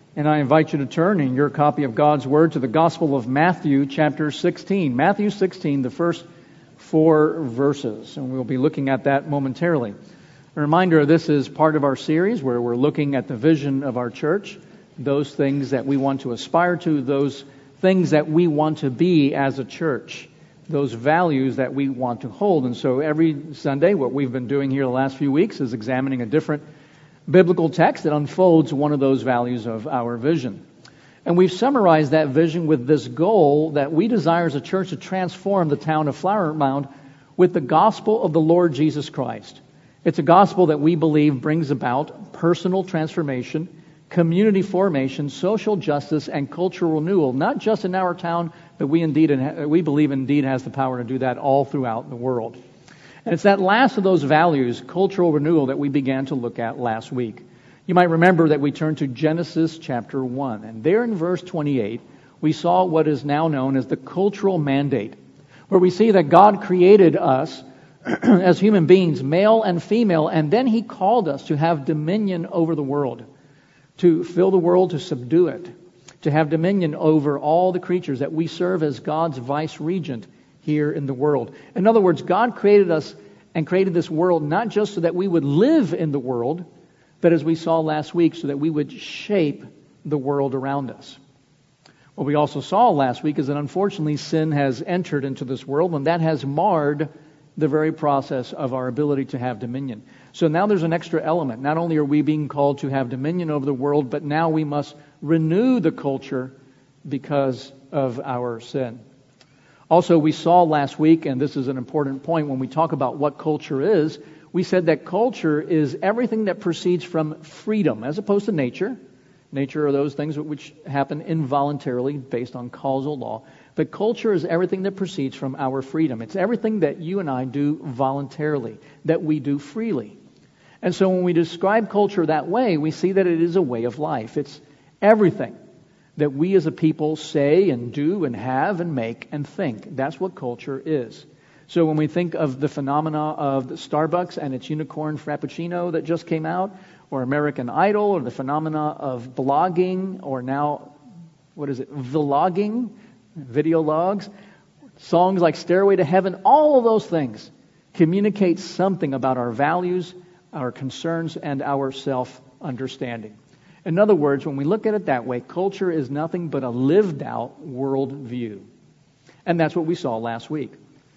And I invite you to turn in your copy of God's Word to the Gospel of Matthew, chapter 16. Matthew 16, the first 4 verses. And we'll be looking at that momentarily. A reminder, this is part of our series where we're looking at the vision of our church, those things that we want to aspire to, those things that we want to be as a church, those values that we want to hold. And so every Sunday, what we've been doing here the last few weeks is examining a different biblical text that unfolds one of those values of our vision. And we've summarized that vision with this goal that we desire as a church to transform the town of Flower Mound with the gospel of the Lord Jesus Christ. It's a gospel that we believe brings about personal transformation, community formation, social justice, and cultural renewal, not just in our town, but we believe indeed has the power to do that all throughout the world. And it's that last of those values, cultural renewal, that we began to look at last week. You might remember that we turned to Genesis chapter 1. And there in verse 28, we saw what is now known as the cultural mandate, where we see that God created us as human beings, male and female, and then He called us to have dominion over the world, to fill the world, to subdue it, to have dominion over all the creatures, that we serve as God's vice-regent here in the world. In other words, God created us and created this world not just so that we would live in the world, but as we saw last week, so that we would shape the world around us. What we also saw last week is that unfortunately sin has entered into this world, and that has marred the very process of our ability to have dominion. So now there's an extra element. Not only are we being called to have dominion over the world, but now we must renew the culture because of our sin. Also, we saw last week, and this is an important point when we talk about what culture is, we said that culture is everything that proceeds from freedom as opposed to nature. Nature are those things which happen involuntarily based on causal law. But culture is everything that proceeds from our freedom. It's everything that you and I do voluntarily, that we do freely. And so when we describe culture that way, we see that it is a way of life. It's everything that we as a people say and do and have and make and think. That's what culture is. So when we think of the phenomena of Starbucks and its unicorn frappuccino that just came out, or American Idol, or the phenomena of blogging, or now, vlogging, video logs, songs like Stairway to Heaven, all of those things communicate something about our values, our concerns, and our self-understanding. In other words, when we look at it that way, culture is nothing but a lived-out worldview. And that's what we saw last week.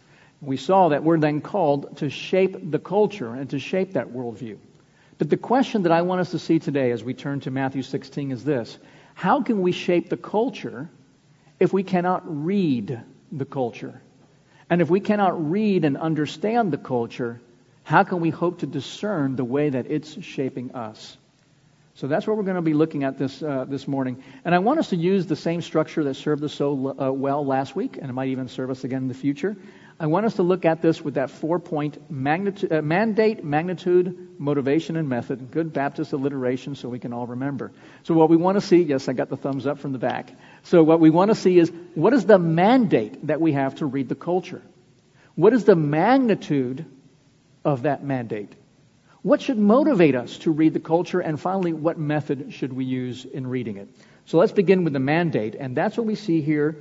We saw that we're then called to shape the culture and to shape that worldview. But the question that I want us to see today as we turn to Matthew 16 is this: how can we shape the culture if we cannot read the culture? And if we cannot read and understand the culture, how can we hope to discern the way that it's shaping us? So that's what we're going to be looking at this morning. And I want us to use the same structure that served us so well last week, and it might even serve us again in the future. I want us to look at this with that 4-point mandate, magnitude, motivation, and method. Good Baptist alliteration so we can all remember. So what we want to see, yes, I got the thumbs up from the back. So what we want to see is, what is the mandate that we have to read the culture? What is the magnitude of that mandate? What should motivate us to read the culture? And finally, what method should we use in reading it? So let's begin with the mandate, and that's what we see here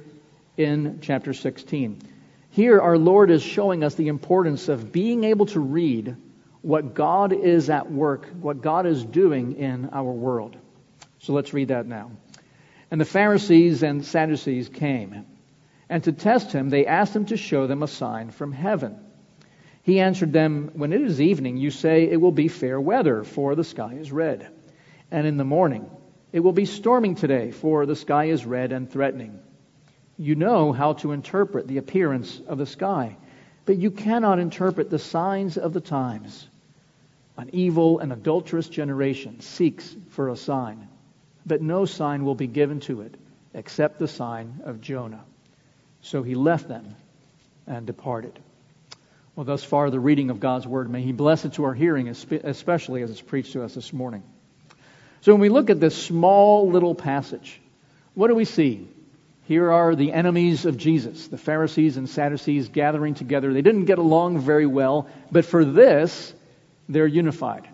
in chapter 16. Here, our Lord is showing us the importance of being able to read what God is at work, what God is doing in our world. So let's read that now. And the Pharisees and Sadducees came, and to test Him, they asked Him to show them a sign from heaven. He answered them, when it is evening, you say it will be fair weather, for the sky is red. And in the morning, it will be storming today, for the sky is red and threatening. You know how to interpret the appearance of the sky, but you cannot interpret the signs of the times. An evil and adulterous generation seeks for a sign, but no sign will be given to it except the sign of Jonah. So He left them and departed. Well, thus far, the reading of God's Word. May He bless it to our hearing, especially as it's preached to us this morning. So when we look at this small little passage, what do we see? Here are the enemies of Jesus, the Pharisees and Sadducees gathering together. They didn't get along very well, but for this, they're unified.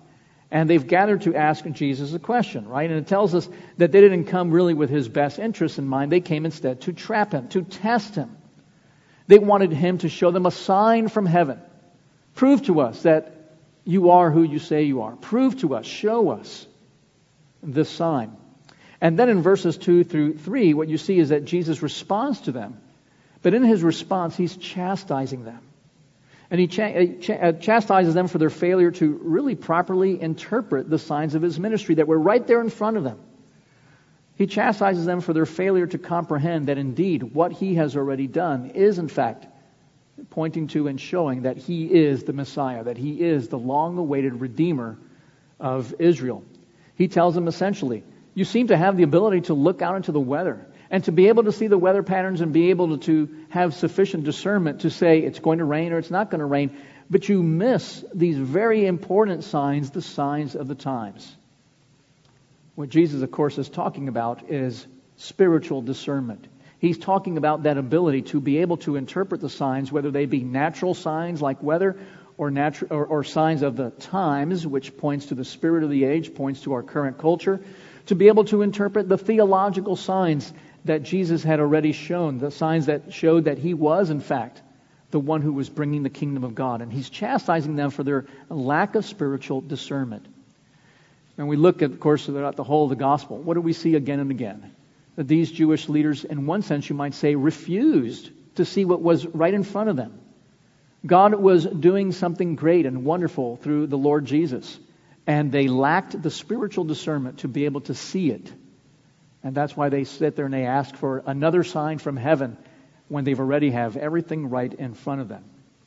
And they've gathered to ask Jesus a question, right? And it tells us that they didn't come really with his best interests in mind. They came instead to trap him, to test him. They wanted him to show them a sign from heaven. Prove to us that you are who you say you are. Prove to us, show us this sign. And then in verses 2 through 3, what you see is that Jesus responds to them. But in his response, he's chastising them. And he chastises them for their failure to really properly interpret the signs of his ministry that were right there in front of them. He chastises them for their failure to comprehend that indeed what he has already done is in fact pointing to and showing that he is the Messiah, that he is the long-awaited Redeemer of Israel. He tells them essentially, you seem to have the ability to look out into the weather and to be able to see the weather patterns and be able to have sufficient discernment to say it's going to rain or it's not going to rain, but you miss these very important signs, the signs of the times. What Jesus, of course, is talking about is spiritual discernment. He's talking about that ability to be able to interpret the signs, whether they be natural signs like weather or signs of the times, which points to the spirit of the age, points to our current culture, to be able to interpret the theological signs that Jesus had already shown, the signs that showed that he was, in fact, the one who was bringing the kingdom of God. And he's chastising them for their lack of spiritual discernment. And we look at, of course, throughout the whole of the gospel. What do we see again and again? That these Jewish leaders, in one sense, you might say, refused to see what was right in front of them. God was doing something great and wonderful through the Lord Jesus. And they lacked the spiritual discernment to be able to see it. And that's why they sit there and they ask for another sign from heaven when they've already have everything right in front of them.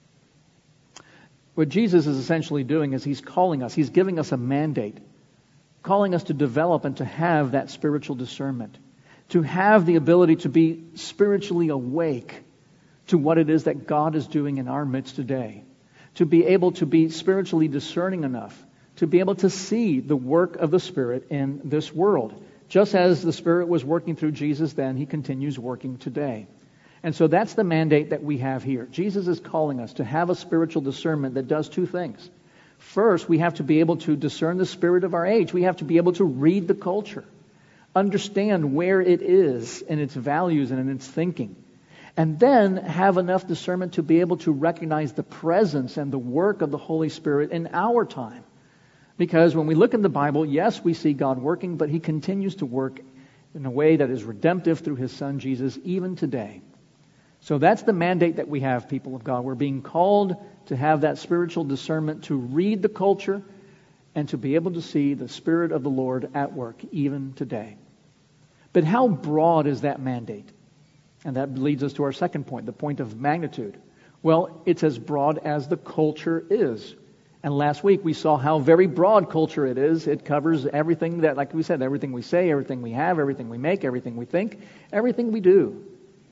What Jesus is essentially doing is he's calling us, he's giving us a mandate, calling us to develop and to have that spiritual discernment, to have the ability to be spiritually awake to what it is that God is doing in our midst today, to be able to be spiritually discerning enough, to be able to see the work of the Spirit in this world. Just as the Spirit was working through Jesus then, he continues working today. And so that's the mandate that we have here. Jesus is calling us to have a spiritual discernment that does two things. First, we have to be able to discern the spirit of our age. We have to be able to read the culture, understand where it is in its values and in its thinking, and then have enough discernment to be able to recognize the presence and the work of the Holy Spirit in our time. Because when we look in the Bible, yes, we see God working, but he continues to work in a way that is redemptive through his Son Jesus even today. So that's the mandate that we have, people of God. We're being called to have that spiritual discernment, to read the culture, and to be able to see the Spirit of the Lord at work even today. But how broad is that mandate? And that leads us to our second point, the point of magnitude. Well, it's as broad as the culture is. And last week we saw how very broad culture it is. It covers everything that, like we said, everything we say, everything we have, everything we make, everything we think, everything we do.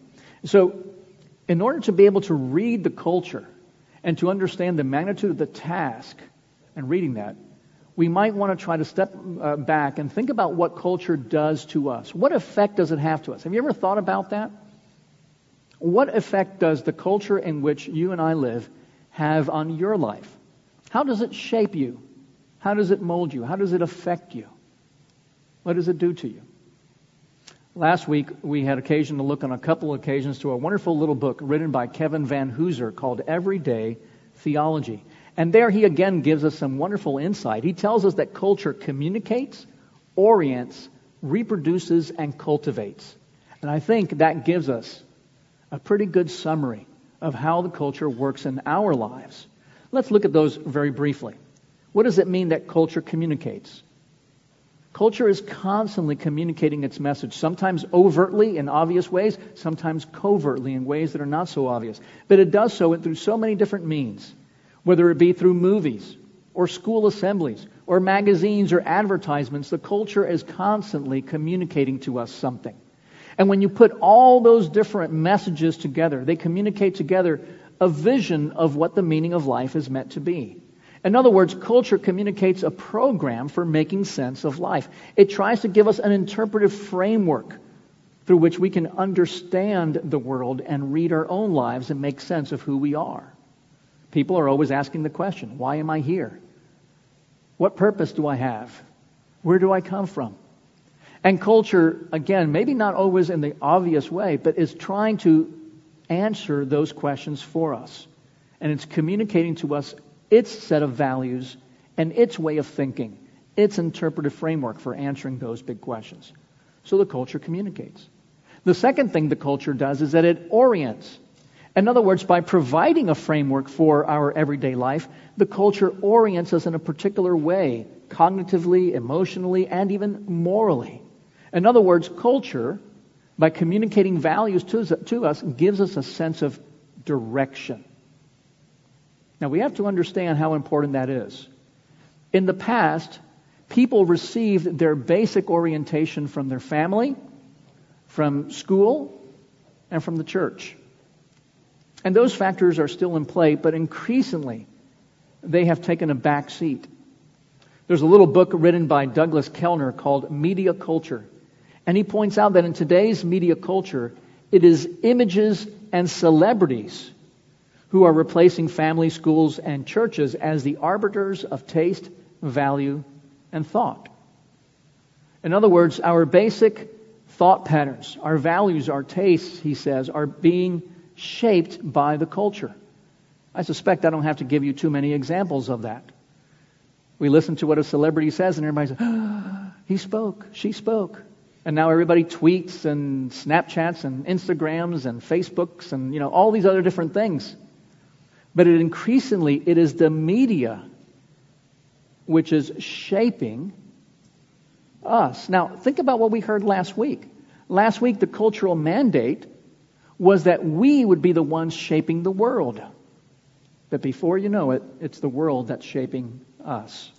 So, in order to be able to read the culture and to understand the magnitude of the task and reading that, we might want to try to step back and think about what culture does to us. What effect does it have to us? Have you ever thought about that? What effect does the culture in which you and I live have on your life? How does it shape you? How does it mold you? How does it affect you? What does it do to you? Last week, we had occasion to look on a couple of occasions to a wonderful little book written by Kevin Van Hooser called Everyday Theology. And there he again gives us some wonderful insight. He tells us that culture communicates, orients, reproduces, and cultivates. And I think that gives us a pretty good summary of how the culture works in our lives. Let's look at those very briefly. What does it mean that culture communicates? Culture is constantly communicating its message, sometimes overtly in obvious ways, sometimes covertly in ways that are not so obvious. But it does so through so many different means, whether it be through movies or school assemblies or magazines or advertisements. The culture is constantly communicating to us something. And when you put all those different messages together, they communicate together a vision of what the meaning of life is meant to be. In other words, culture communicates a program for making sense of life. It tries to give us an interpretive framework through which we can understand the world and read our own lives and make sense of who we are. People are always asking the question, why am I here? What purpose do I have? Where do I come from? And culture, again, maybe not always in the obvious way, but is trying to answer those questions for us. And it's communicating to us its set of values and its way of thinking, its interpretive framework for answering those big questions. So the culture communicates. The second thing the culture does is that it orients. In other words, by providing a framework for our everyday life, the culture orients us in a particular way, cognitively, emotionally, and even morally. In other words, culture, by communicating values to us, gives us a sense of direction. Now, we have to understand how important that is. In the past, people received their basic orientation from their family, from school, and from the church. And those factors are still in play, but increasingly, they have taken a back seat. There's a little book written by Douglas Kellner called Media Culture. And he points out that in today's media culture, it is images and celebrities who are replacing family, schools, and churches as the arbiters of taste, value, and thought. In other words, our basic thought patterns, our values, our tastes, he says, are being shaped by the culture. I suspect I don't have to give you too many examples of that. We listen to what a celebrity says and everybody says, oh, he spoke, she spoke. And now everybody tweets and Snapchats and Instagrams and Facebooks and, all these other different things. But increasingly, it is the media which is shaping us. Now, think about what we heard last week. Last week, the cultural mandate was that we would be the ones shaping the world. But before you know it, it's the world that's shaping us.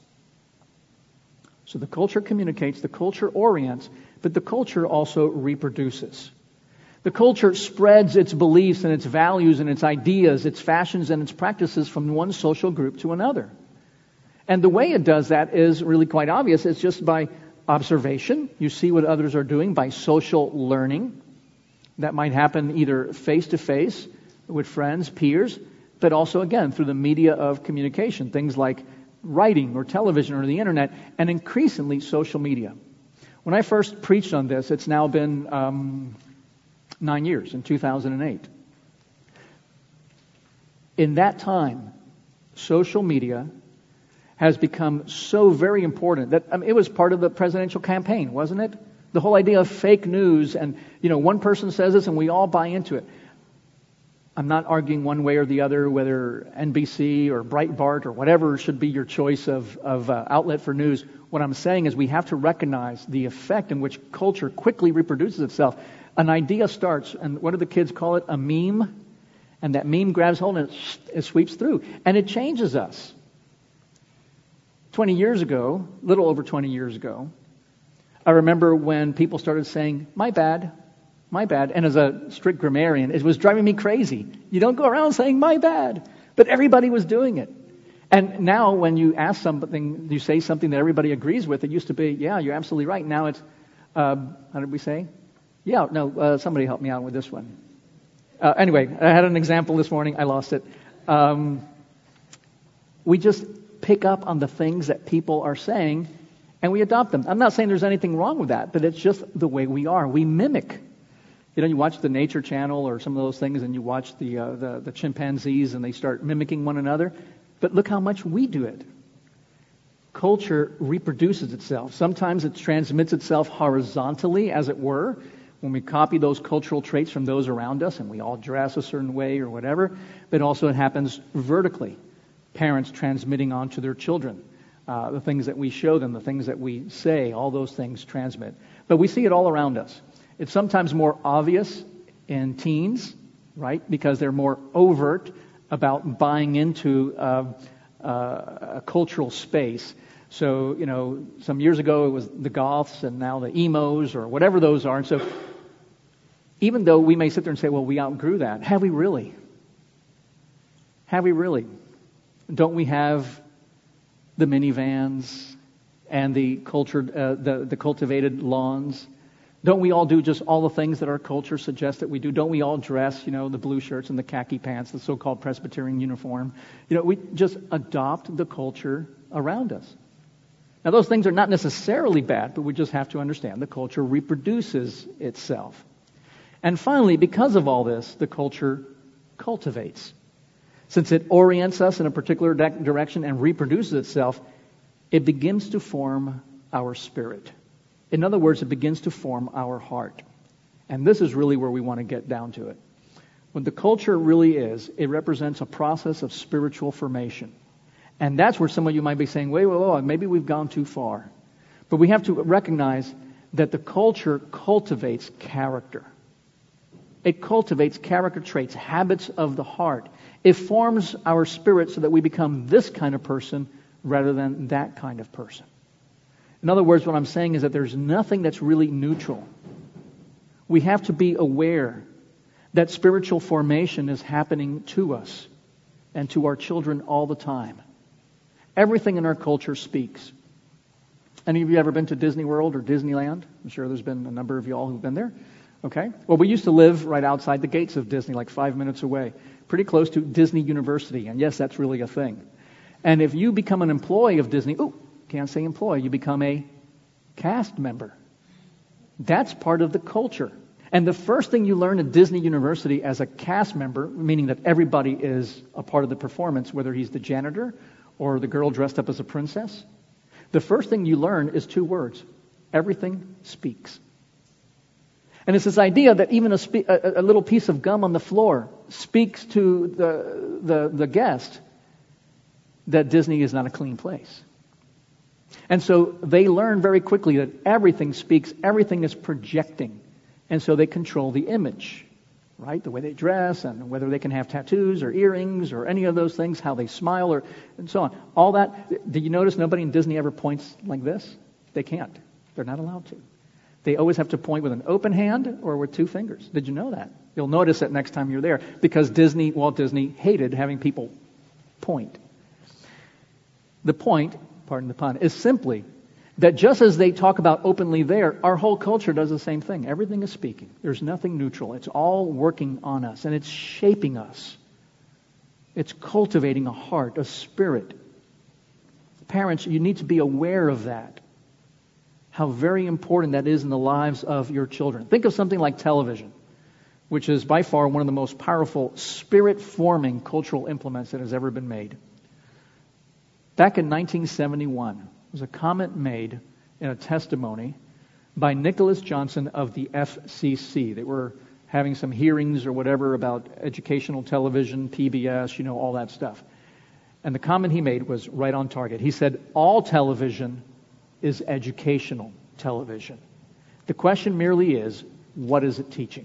So the culture communicates, the culture orients, but the culture also reproduces. The culture spreads its beliefs and its values and its ideas, its fashions and its practices from one social group to another. And the way it does that is really quite obvious. It's just by observation. You see what others are doing, by social learning. That might happen either face-to-face with friends, peers, but also, again, through the media of communication, things like writing or television or the internet, and increasingly social media. When I first preached on this, it's now been 9 years, in 2008. In that time, social media has become so very important that it was part of the presidential campaign, wasn't it? The whole idea of fake news and, one person says this and we all buy into it. I'm not arguing one way or the other whether NBC or Breitbart or whatever should be your choice of outlet for news. What I'm saying is we have to recognize the effect in which culture quickly reproduces itself. An idea starts, and what do the kids call it? A meme. And that meme grabs hold and it sweeps through. And it changes us. 20 years ago, a little over 20 years ago, I remember when people started saying, my bad. And as a strict grammarian, it was driving me crazy. You don't go around saying, my bad. But everybody was doing it. And now when you ask something, you say something that everybody agrees with, it used to be, yeah, you're absolutely right. Now it's, how did we say? Yeah, no, somebody help me out with this one. Anyway, I had an example this morning. I lost it. We just pick up on the things that people are saying and we adopt them. I'm not saying there's anything wrong with that, but it's just the way we are. We mimic. You watch the Nature Channel or some of those things and you watch the chimpanzees and they start mimicking one another. But look how much we do it. Culture reproduces itself. Sometimes it transmits itself horizontally, as it were, when we copy those cultural traits from those around us and we all dress a certain way or whatever. But also it happens vertically. Parents transmitting on to their children. The things that we show them, the things that we say, all those things transmit. But we see it all around us. It's sometimes more obvious in teens, right? Because they're more overt about buying into a cultural space. So, some years ago it was the goths and now the emos or whatever those are. And so even though we may sit there and say, well, we outgrew that, have we really? Have we really? Don't we have the minivans and the cultured, the cultivated lawns? Don't we all do just all the things that our culture suggests that we do? Don't we all dress, the blue shirts and the khaki pants, the so-called Presbyterian uniform? We just adopt the culture around us. Now, those things are not necessarily bad, but we just have to understand the culture reproduces itself. And finally, because of all this, the culture cultivates. Since it orients us in a particular direction and reproduces itself, it begins to form our spirit. In other words, it begins to form our heart. And this is really where we want to get down to it. What the culture really is, it represents a process of spiritual formation. And that's where some of you might be saying, wait, maybe we've gone too far. But we have to recognize that the culture cultivates character. It cultivates character traits, habits of the heart. It forms our spirit so that we become this kind of person rather than that kind of person. In other words, what I'm saying is that there's nothing that's really neutral. We have to be aware that spiritual formation is happening to us and to our children all the time. Everything in our culture speaks. Any of you ever been to Disney World or Disneyland? I'm sure there's been a number of you all who've been there. Okay. Well, we used to live right outside the gates of Disney, like 5 minutes away, pretty close to Disney University. And yes, that's really a thing. And if you become an employee of Disney, can't say employee, you become a cast member. That's part of the culture. And the first thing you learn at Disney University as a cast member, meaning that everybody is a part of the performance, whether he's the janitor or the girl dressed up as a princess, the first thing you learn is 2 words. Everything speaks. And it's this idea that even a little piece of gum on the floor speaks to the guest that Disney is not a clean place. And so they learn very quickly that everything speaks, everything is projecting. And so they control the image, right? The way they dress and whether they can have tattoos or earrings or any of those things, how they smile and so on. All that. Did you notice nobody in Disney ever points like this? They can't. They're not allowed to. They always have to point with an open hand or with 2 fingers. Did you know that? You'll notice that next time you're there because Walt Disney hated having people point. The point, pardon the pun, is simply that just as they talk about openly there, our whole culture does the same thing. Everything is speaking. There's nothing neutral. It's all working on us, and it's shaping us. It's cultivating a heart, a spirit. Parents, you need to be aware of that, how very important that is in the lives of your children. Think of something like television, which is by far one of the most powerful spirit-forming cultural implements that has ever been made. Back in 1971, there was a comment made in a testimony by Nicholas Johnson of the FCC. They were having some hearings or whatever about educational television, PBS, all that stuff. And the comment he made was right on target. He said, all television is educational television. The question merely is, what is it teaching?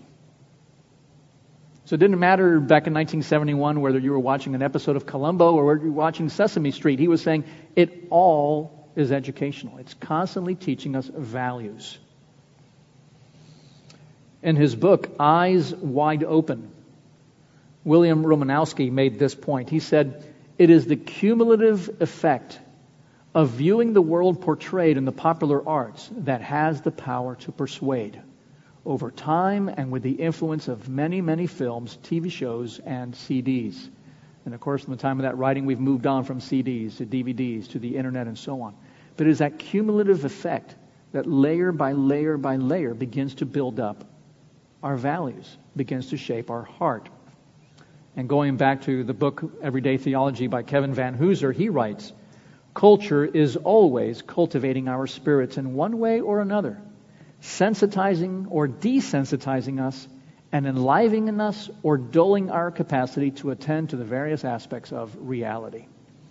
So it didn't matter back in 1971 whether you were watching an episode of Columbo or whether you were watching Sesame Street. He was saying it all is educational. It's constantly teaching us values. In his book, Eyes Wide Open, William Romanowski made this point. He said, it is the cumulative effect of viewing the world portrayed in the popular arts that has the power to persuade. Over time and with the influence of many, many films, TV shows, and CDs. And of course, from the time of that writing, we've moved on from CDs to DVDs to the internet and so on. But it is that cumulative effect that layer by layer by layer begins to build up our values, begins to shape our heart. And going back to the book Everyday Theology by Kevin Van Hooser, he writes, culture is always cultivating our spirits in one way or another, sensitizing or desensitizing us, and enlivening us or dulling our capacity to attend to the various aspects of reality.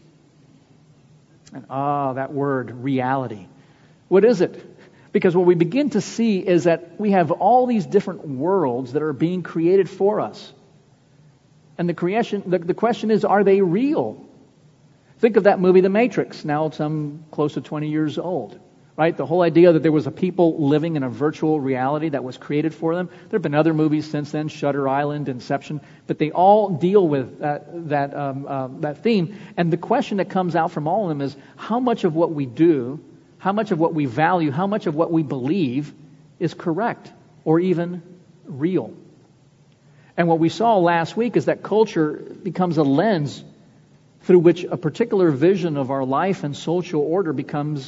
And that word, reality. What is it? Because what we begin to see is that we have all these different worlds that are being created for us. And the question is, are they real? Think of that movie, The Matrix, now some close to 20 years old. Right? The whole idea that there was a people living in a virtual reality that was created for them. There have been other movies since then, Shutter Island, Inception, but they all deal with that theme. And the question that comes out from all of them is, how much of what we do, how much of what we value, how much of what we believe is correct or even real? And what we saw last week is that culture becomes a lens through which a particular vision of our life and social order becomes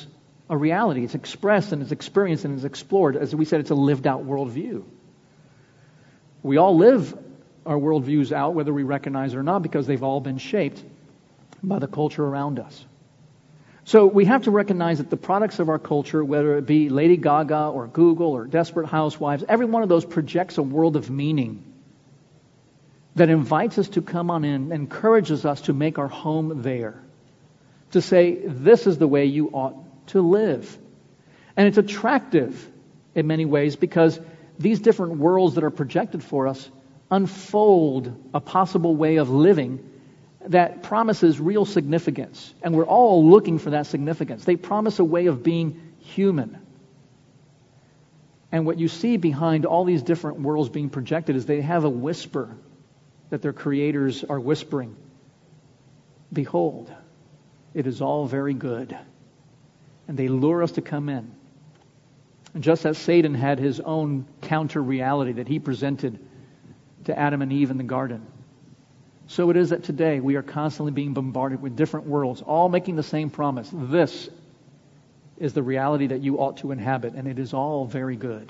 a reality. It's expressed and it's experienced and it's explored. As we said, it's a lived out worldview. We all live our worldviews out, whether we recognize it or not, because they've all been shaped by the culture around us. So we have to recognize that the products of our culture, whether it be Lady Gaga or Google or Desperate Housewives, every one of those projects a world of meaning that invites us to come on in, encourages us to make our home there, to say, this is the way you ought to live. And it's attractive in many ways because these different worlds that are projected for us unfold a possible way of living that promises real significance. And we're all looking for that significance. They promise a way of being human. And what you see behind all these different worlds being projected is they have a whisper that their creators are whispering. Behold, it is all very good. And they lure us to come in. And just as Satan had his own counter-reality that he presented to Adam and Eve in the garden, so it is that today we are constantly being bombarded with different worlds, all making the same promise. This is the reality that you ought to inhabit, and it is all very good.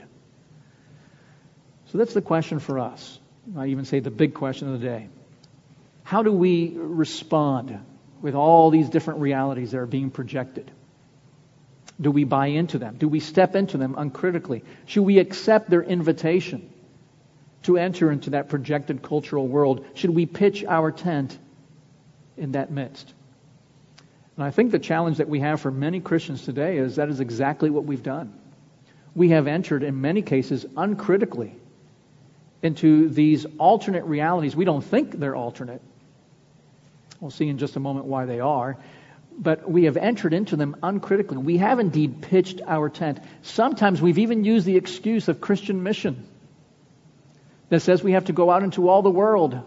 So that's the question for us. I even say the big question of the day. How do we respond with all these different realities that are being projected? Do we buy into them? Do we step into them uncritically? Should we accept their invitation to enter into that projected cultural world? Should we pitch our tent in that midst? And I think the challenge that we have for many Christians today is that is exactly what we've done. We have entered, in many cases, uncritically into these alternate realities. We don't think they're alternate. We'll see in just a moment why they are. But we have entered into them uncritically. We have indeed pitched our tent. Sometimes we've even used the excuse of Christian mission that says we have to go out into all the world,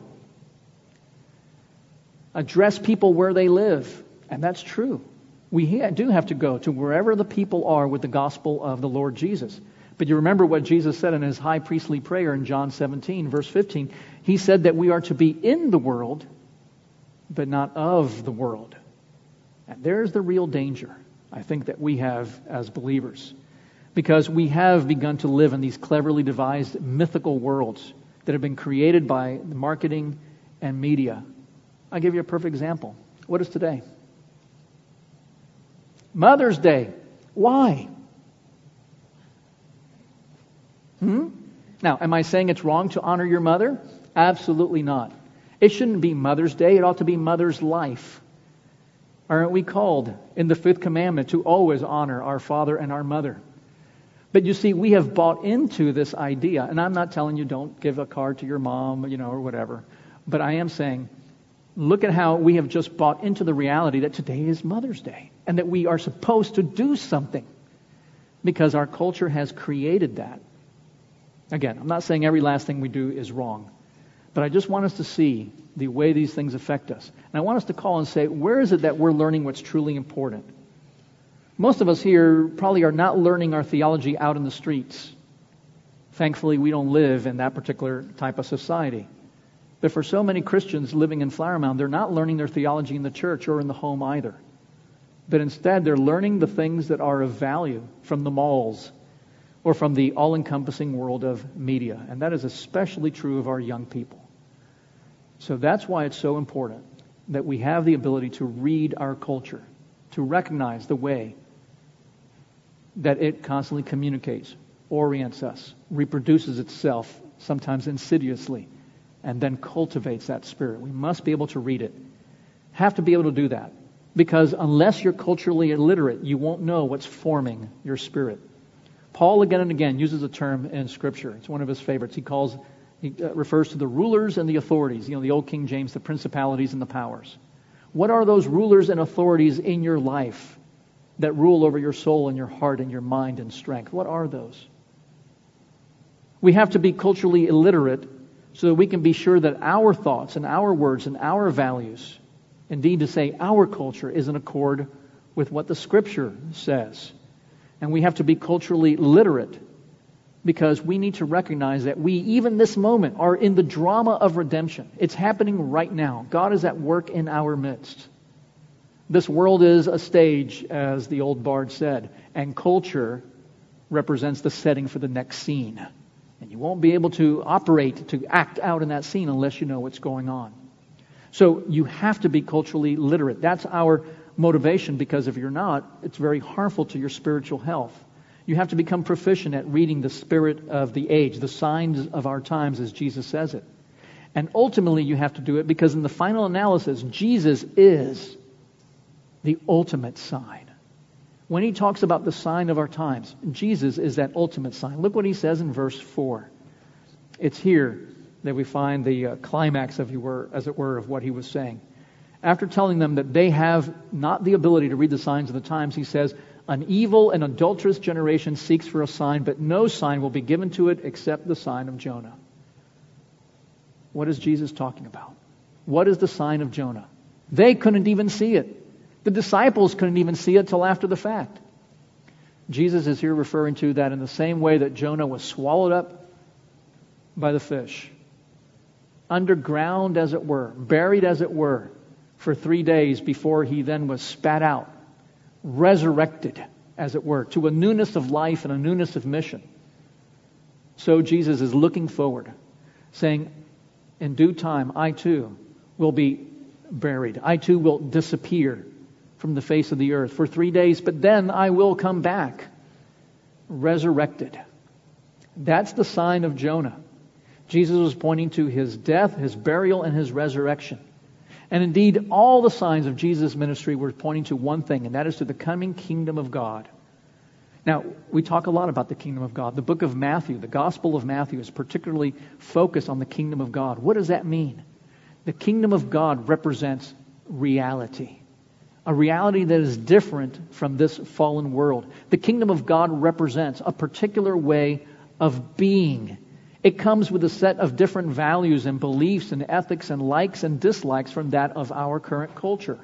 address people where they live. And that's true. We do have to go to wherever the people are with the gospel of the Lord Jesus. But you remember what Jesus said in his high priestly prayer in John 17, verse 15. He said that we are to be in the world, but not of the world. And there's the real danger, I think, that we have as believers. Because we have begun to live in these cleverly devised mythical worlds that have been created by marketing and media. I'll give you a perfect example. What is today? Mother's Day. Why? Now, am I saying it's wrong to honor your mother? Absolutely not. It shouldn't be Mother's Day. It ought to be Mother's Life. Aren't we called in the fifth commandment to always honor our father and our mother? But you see, we have bought into this idea, and I'm not telling you don't give a card to your mom, or whatever. But I am saying, look at how we have just bought into the reality that today is Mother's Day, and that we are supposed to do something because our culture has created that. Again, I'm not saying every last thing we do is wrong, but I just want us to see the way these things affect us. And I want us to call and say, where is it that we're learning what's truly important? Most of us here probably are not learning our theology out in the streets. Thankfully, we don't live in that particular type of society. But for so many Christians living in Flower Mound, they're not learning their theology in the church or in the home either. But instead, they're learning the things that are of value from the malls or from the all-encompassing world of media. And that is especially true of our young people. So that's why it's so important that we have the ability to read our culture, to recognize the way that it constantly communicates, orients us, reproduces itself, sometimes insidiously, and then cultivates that spirit. We must be able to read it. Have to be able to do that. Because unless you're culturally illiterate, you won't know what's forming your spirit. Paul again and again uses a term in Scripture. It's one of his favorites. He refers to the rulers and the authorities. The old King James, the principalities and the powers. What are those rulers and authorities in your life that rule over your soul and your heart and your mind and strength? What are those? We have to be culturally illiterate so that we can be sure that our thoughts and our words and our values, indeed to say our culture, is in accord with what the Scripture says. And we have to be culturally literate because we need to recognize that we, even this moment, are in the drama of redemption. It's happening right now. God is at work in our midst. This world is a stage, as the old bard said, and culture represents the setting for the next scene. And you won't be able to operate, to act out in that scene unless you know what's going on. So you have to be culturally literate. That's our motivation, because if you're not, it's very harmful to your spiritual health. You have to become proficient at reading the spirit of the age, the signs of our times, as Jesus says it. And ultimately you have to do it because in the final analysis, Jesus is the ultimate sign. When he talks about the sign of our times, Jesus is that ultimate sign. Look what he says in verse 4. It's here that we find the climax, as it were, of what he was saying. After telling them that they have not the ability to read the signs of the times, he says, "An evil and adulterous generation seeks for a sign, but no sign will be given to it except the sign of Jonah." What is Jesus talking about? What is the sign of Jonah? They couldn't even see it. The disciples couldn't even see it till after the fact. Jesus is here referring to that in the same way that Jonah was swallowed up by the fish, underground as it were, buried as it were, for 3 days before he then was spat out, resurrected as it were, to a newness of life and a newness of mission. So Jesus is looking forward, saying, in due time, I too will be buried. I too will disappear from the face of the earth for 3 days, but then I will come back, resurrected. That's the sign of Jonah. Jesus was pointing to his death, his burial, and his resurrection. And indeed, all the signs of Jesus' ministry were pointing to one thing, and that is to the coming kingdom of God. Now, we talk a lot about the kingdom of God. The book of Matthew, the Gospel of Matthew, is particularly focused on the kingdom of God. What does that mean? The kingdom of God represents reality. A reality that is different from this fallen world. The kingdom of God represents a particular way of being. It comes with a set of different values and beliefs and ethics and likes and dislikes from that of our current culture.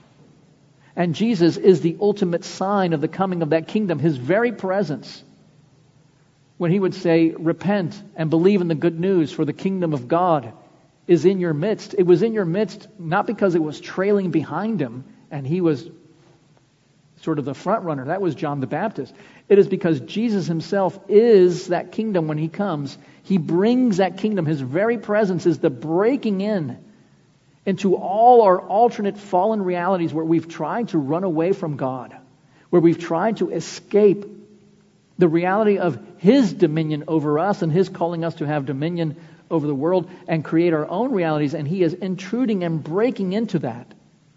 And Jesus is the ultimate sign of the coming of that kingdom, his very presence. When he would say, repent and believe in the good news, for the kingdom of God is in your midst. It was in your midst not because it was trailing behind him and he was sort of the front runner. That was John the Baptist. It is because Jesus himself is that kingdom when he comes. He brings that kingdom. His very presence is the breaking in into all our alternate fallen realities where we've tried to run away from God, where we've tried to escape the reality of his dominion over us and his calling us to have dominion over the world and create our own realities. And he is intruding and breaking into that,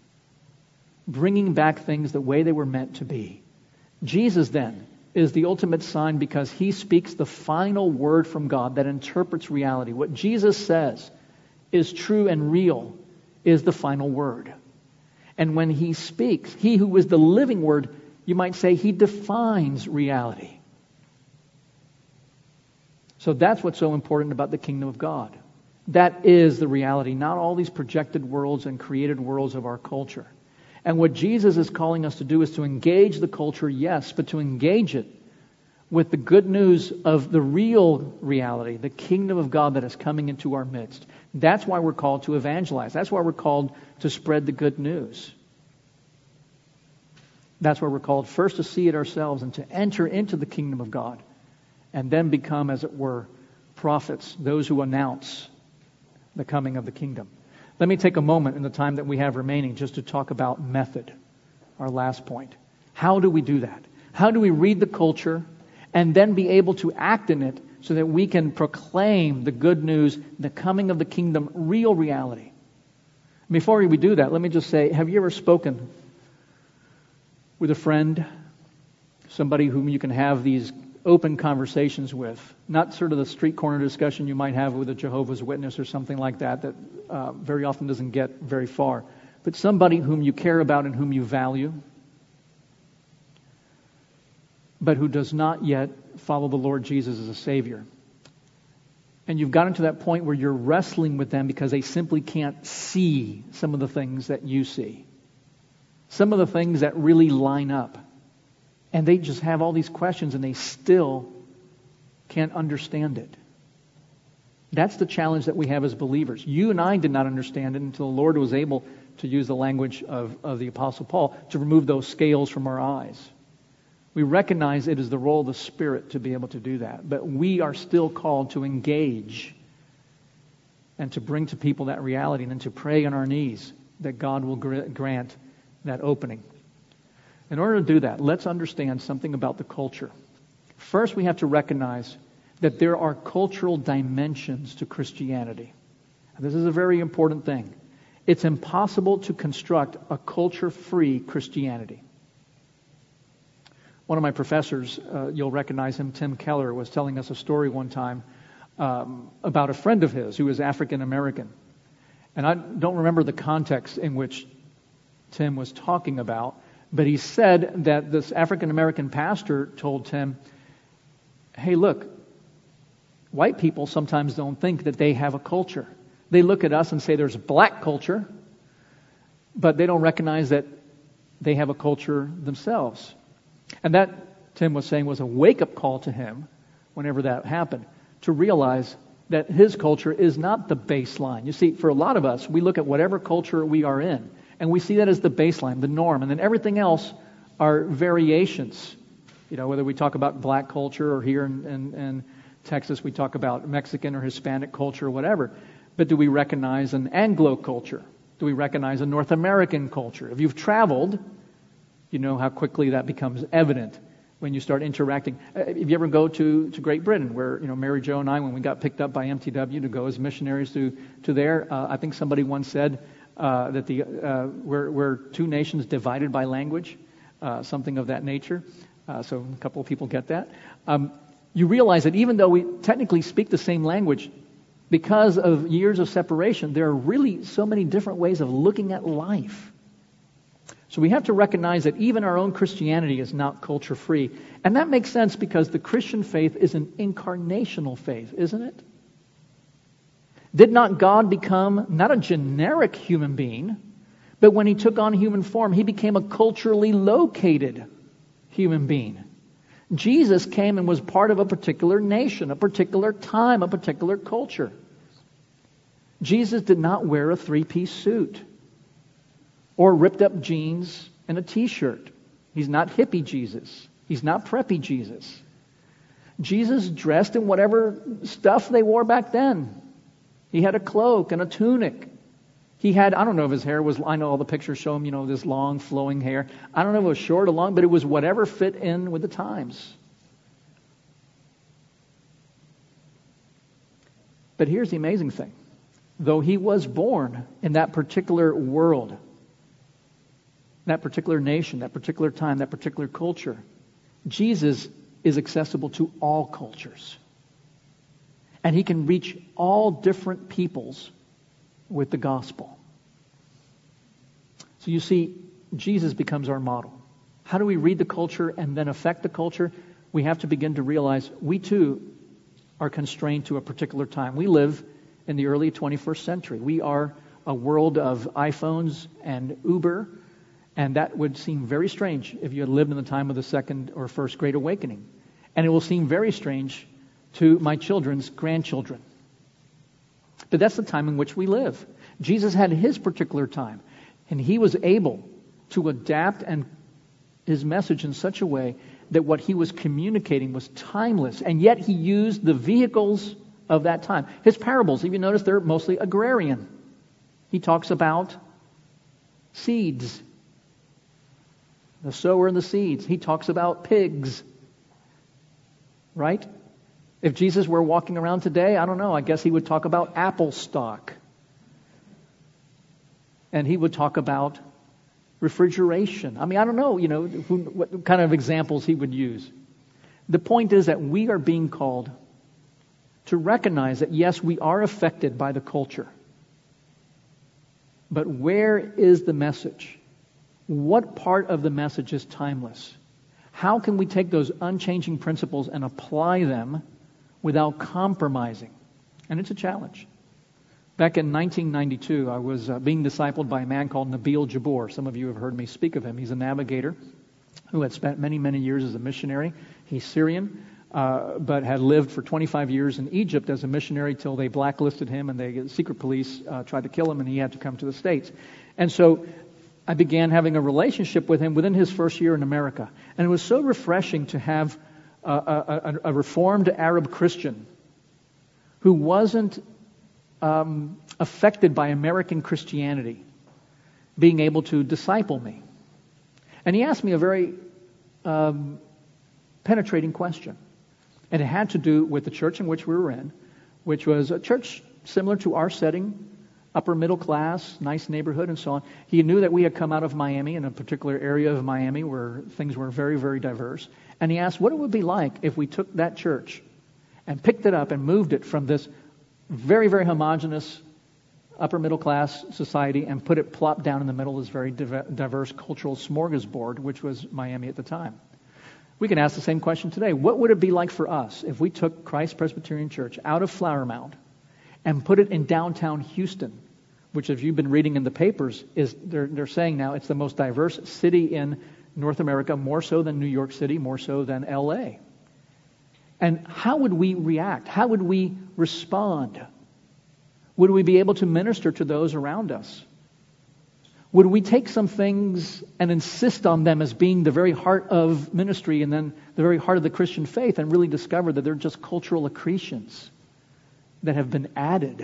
bringing back things the way they were meant to be. Jesus then is the ultimate sign because he speaks the final word from God that interprets reality. What Jesus says is true and real is the final word. And when he speaks, he who is the living word, you might say he defines reality. So that's what's so important about the kingdom of God. That is the reality, not all these projected worlds and created worlds of our culture. And what Jesus is calling us to do is to engage the culture, yes, but to engage it with the good news of the real reality, the kingdom of God that is coming into our midst. That's why we're called to evangelize. That's why we're called to spread the good news. That's why we're called first to see it ourselves and to enter into the kingdom of God and then become, as it were, prophets, those who announce the coming of the kingdom. Let me take a moment in the time that we have remaining just to talk about method, our last point. How do we do that? How do we read the culture and then be able to act in it so that we can proclaim the good news, the coming of the kingdom, real reality? Before we do that, let me just say, have you ever spoken with a friend, somebody whom you can have these open conversations with, not sort of the street corner discussion you might have with a Jehovah's Witness or something like that very often doesn't get very far, but somebody whom you care about and whom you value, but who does not yet follow the Lord Jesus as a Savior. And you've gotten to that point where you're wrestling with them because they simply can't see some of the things that you see, some of the things that really line up. And they just have all these questions and they still can't understand it. That's the challenge that we have as believers. You and I did not understand it until the Lord was able to use the language of the Apostle Paul, to remove those scales from our eyes. We recognize it is the role of the Spirit to be able to do that. But we are still called to engage and to bring to people that reality and then to pray on our knees that God will grant that opening. In order to do that, let's understand something about the culture. First, we have to recognize that there are cultural dimensions to Christianity. And this is a very important thing. It's impossible to construct a culture-free Christianity. One of my professors, you'll recognize him, Tim Keller, was telling us a story one time about a friend of his who was African American. And I don't remember the context in which Tim was talking about, but he said that this African American pastor told Tim, hey, look, white people sometimes don't think that they have a culture. They look at us and say there's black culture, but they don't recognize that they have a culture themselves. And that, Tim was saying, was a wake-up call to him whenever that happened, to realize that his culture is not the baseline. You see, for a lot of us, we look at whatever culture we are in, and we see that as the baseline, the norm, and then everything else are variations. You know, whether we talk about black culture or here in Texas we talk about Mexican or Hispanic culture or whatever. But do we recognize an Anglo culture? Do we recognize a North American culture? If you've traveled, you know how quickly that becomes evident when you start interacting. If you ever go to Great Britain, where, you know, Mary Jo and I, when we got picked up by MTW to go as missionaries to there, I think somebody once said that we're two nations divided by language, something of that nature. So a couple of people get that. You realize that even though we technically speak the same language, because of years of separation, there are really so many different ways of looking at life. So we have to recognize that even our own Christianity is not culture-free. And that makes sense because the Christian faith is an incarnational faith, isn't it? Did not God become not a generic human being, but when He took on human form, He became a culturally located human being. Jesus came and was part of a particular nation, a particular time, a particular culture. Jesus did not wear a three-piece suit or ripped up jeans and a t-shirt. He's not hippie Jesus. He's not preppy Jesus. Jesus dressed in whatever stuff they wore back then. He had a cloak and a tunic. He had, I don't know if his hair was, I know all the pictures show him, you know, this long flowing hair. I don't know if it was short or long, but it was whatever fit in with the times. But here's the amazing thing. Though He was born in that particular world, that particular nation, that particular time, that particular culture, Jesus is accessible to all cultures. And He can reach all different peoples with the gospel. So you see, Jesus becomes our model. How do we read the culture and then affect the culture? We have to begin to realize we too are constrained to a particular time. We live in the early 21st century. We are a world of iPhones and Uber, and that would seem very strange if you had lived in the time of the Second or First Great Awakening. And it will seem very strange to my children's grandchildren. But that's the time in which we live. Jesus had His particular time, and He was able to adapt and His message in such a way that what He was communicating was timeless, and yet He used the vehicles of that time. His parables, if you notice, they're mostly agrarian. He talks about seeds, the sower and the seeds. He talks about pigs, right? If Jesus were walking around today, I don't know, I guess He would talk about apple stock. And He would talk about refrigeration. I mean, I don't know, you know, what kind of examples He would use. The point is that we are being called to recognize that, yes, we are affected by the culture. But where is the message? What part of the message is timeless? How can we take those unchanging principles and apply them without compromising? And it's a challenge. Back in 1992, I was being discipled by a man called Nabil Jabbour. Some of you have heard me speak of him. He's a navigator who had spent many, many years as a missionary. He's Syrian, but had lived for 25 years in Egypt as a missionary till they blacklisted him and the secret police tried to kill him and he had to come to the States. And so I began having a relationship with him within his first year in America. And it was so refreshing to have a Reformed Arab Christian who wasn't affected by American Christianity being able to disciple me. And he asked me a very penetrating question. And it had to do with the church in which we were in, which was a church similar to our setting, upper middle class, nice neighborhood, and so on. He knew that we had come out of Miami, in a particular area of Miami where things were very, very diverse. And he asked what it would be like if we took that church and picked it up and moved it from this very, very homogenous upper middle class society and put it plopped down in the middle of this very diverse cultural smorgasbord, which was Miami at the time. We can ask the same question today. What would it be like for us if we took Christ Presbyterian Church out of Flower Mound and put it in downtown Houston, which, if you've been reading in the papers, is they're saying now it's the most diverse city in North America, more so than New York City, more so than L.A. And how would we react? How would we respond? Would we be able to minister to those around us? Would we take some things and insist on them as being the very heart of ministry and then the very heart of the Christian faith and really discover that they're just cultural accretions that have been added?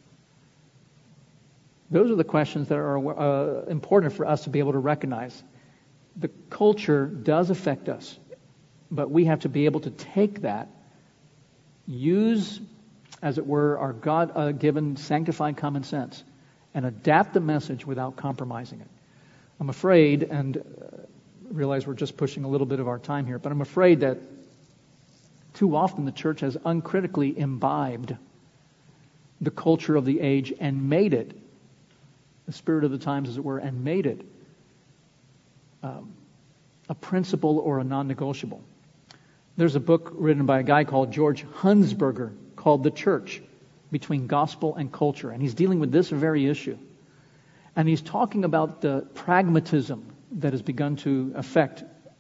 Those are the questions that are important for us to be able to recognize. The culture does affect us, but we have to be able to take that, use, as it were, our God-given sanctified common sense, and adapt the message without compromising it. I'm afraid, and realize we're just pushing a little bit of our time here, but I'm afraid that too often the church has uncritically imbibed the culture of the age and made it, the spirit of the times as it were, and made it a principle or a non-negotiable. There's a book written by a guy called George Hunsberger called The Church Between Gospel and Culture, and he's dealing with this very issue. And he's talking about the pragmatism that has begun to affect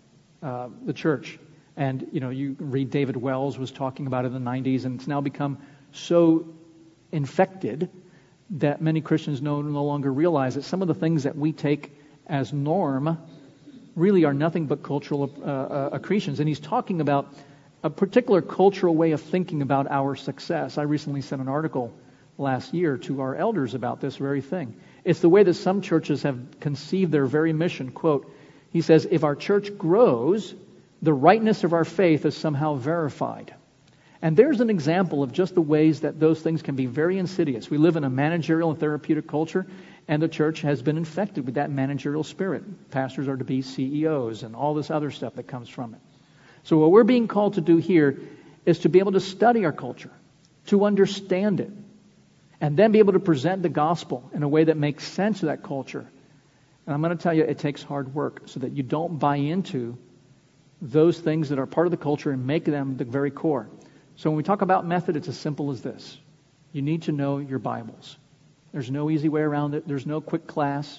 the church. And, you read David Wells was talking about it in the 90s, and it's now become so infected that many Christians no longer realize that some of the things that we take as norm really are nothing but cultural accretions. And he's talking about a particular cultural way of thinking about our success. I recently sent an article last year to our elders about this very thing. It's the way that some churches have conceived their very mission. Quote, he says, if our church grows, the rightness of our faith is somehow verified. And there's an example of just the ways that those things can be very insidious. We live in a managerial and therapeutic culture, and the church has been infected with that managerial spirit. Pastors are to be CEOs and all this other stuff that comes from it. So what we're being called to do here is to be able to study our culture, to understand it, and then be able to present the gospel in a way that makes sense of that culture. And I'm going to tell you, it takes hard work so that you don't buy into those things that are part of the culture and make them the very core. So when we talk about method, it's as simple as this. You need to know your Bibles. There's no easy way around it. There's no quick class.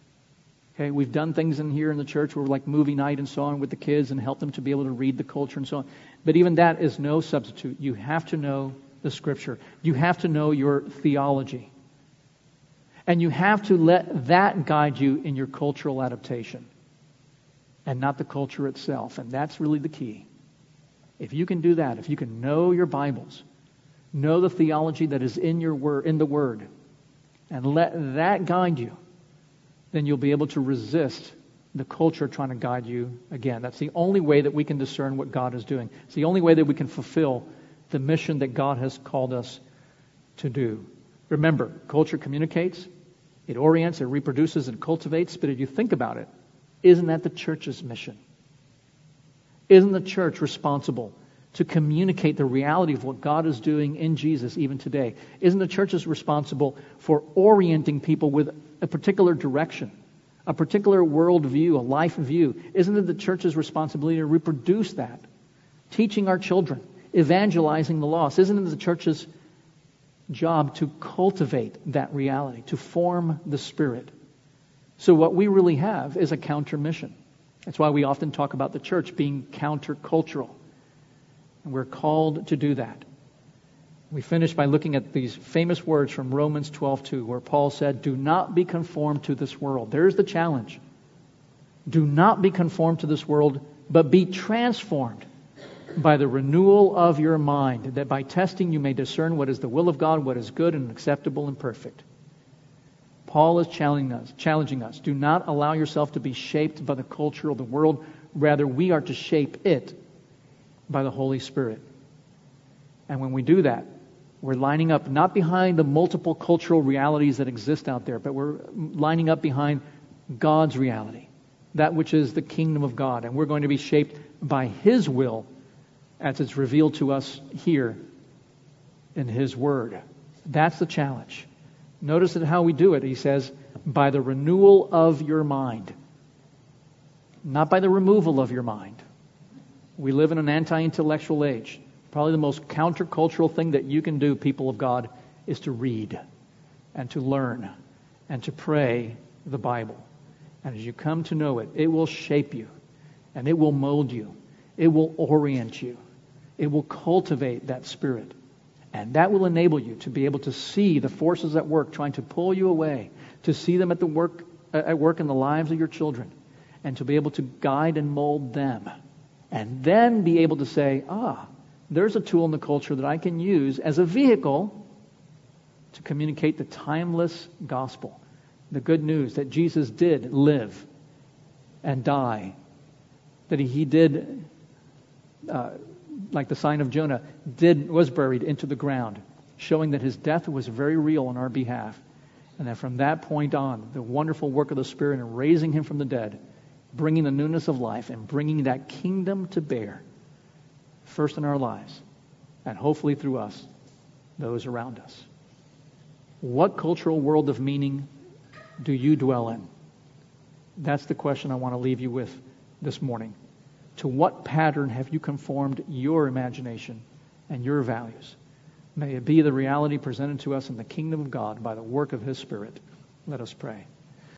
Okay, we've done things in here in the church where like movie night and so on with the kids and help them to be able to read the culture and so on. But even that is no substitute. You have to know the Scripture. You have to know your theology. And you have to let that guide you in your cultural adaptation and not the culture itself. And that's really the key. If you can do that, if you can know your Bibles, know the theology that is in the Word, and let that guide you, then you'll be able to resist the culture trying to guide you again. That's the only way that we can discern what God is doing. It's the only way that we can fulfill the mission that God has called us to do. Remember, culture communicates, it orients, it reproduces, it cultivates, but if you think about it, isn't that the church's mission? Isn't the church responsible to communicate the reality of what God is doing in Jesus even today? Isn't the church responsible for orienting people with a particular direction, a particular worldview, a life view? Isn't it the church's responsibility to reproduce that? Teaching our children, evangelizing the lost. Isn't it the church's job to cultivate that reality, to form the Spirit? So what we really have is a counter mission. That's why we often talk about the church being countercultural. And we're called to do that. We finish by looking at these famous words from Romans 12:2, where Paul said, "Do not be conformed to this world." There's the challenge. Do not be conformed to this world, but be transformed by the renewal of your mind, that by testing you may discern what is the will of God, what is good and acceptable and perfect. Paul is challenging us. Do not allow yourself to be shaped by the culture of the world. Rather, we are to shape it by the Holy Spirit. And when we do that, we're lining up not behind the multiple cultural realities that exist out there, but we're lining up behind God's reality, that which is the kingdom of God. And we're going to be shaped by His will as it's revealed to us here in His Word. That's the challenge. Notice that how we do it. He says, by the renewal of your mind. Not by the removal of your mind. We live in an anti-intellectual age. Probably the most countercultural thing that you can do, people of God, is to read and to learn and to pray the Bible. And as you come to know it, it will shape you and it will mold you. It will orient you. It will cultivate that spirit. And that will enable you to be able to see the forces at work trying to pull you away, to see them at work in the lives of your children, and to be able to guide and mold them. And then be able to say, there's a tool in the culture that I can use as a vehicle to communicate the timeless gospel, the good news that Jesus did live and die, that he did, like the sign of Jonah, was buried into the ground, showing that his death was very real on our behalf. And that from that point on, the wonderful work of the Spirit in raising him from the dead, bringing the newness of life and bringing that kingdom to bear, first in our lives, and hopefully through us, those around us. What cultural world of meaning do you dwell in? That's the question I want to leave you with this morning. To what pattern have you conformed your imagination and your values? May it be the reality presented to us in the kingdom of God by the work of His Spirit. Let us pray.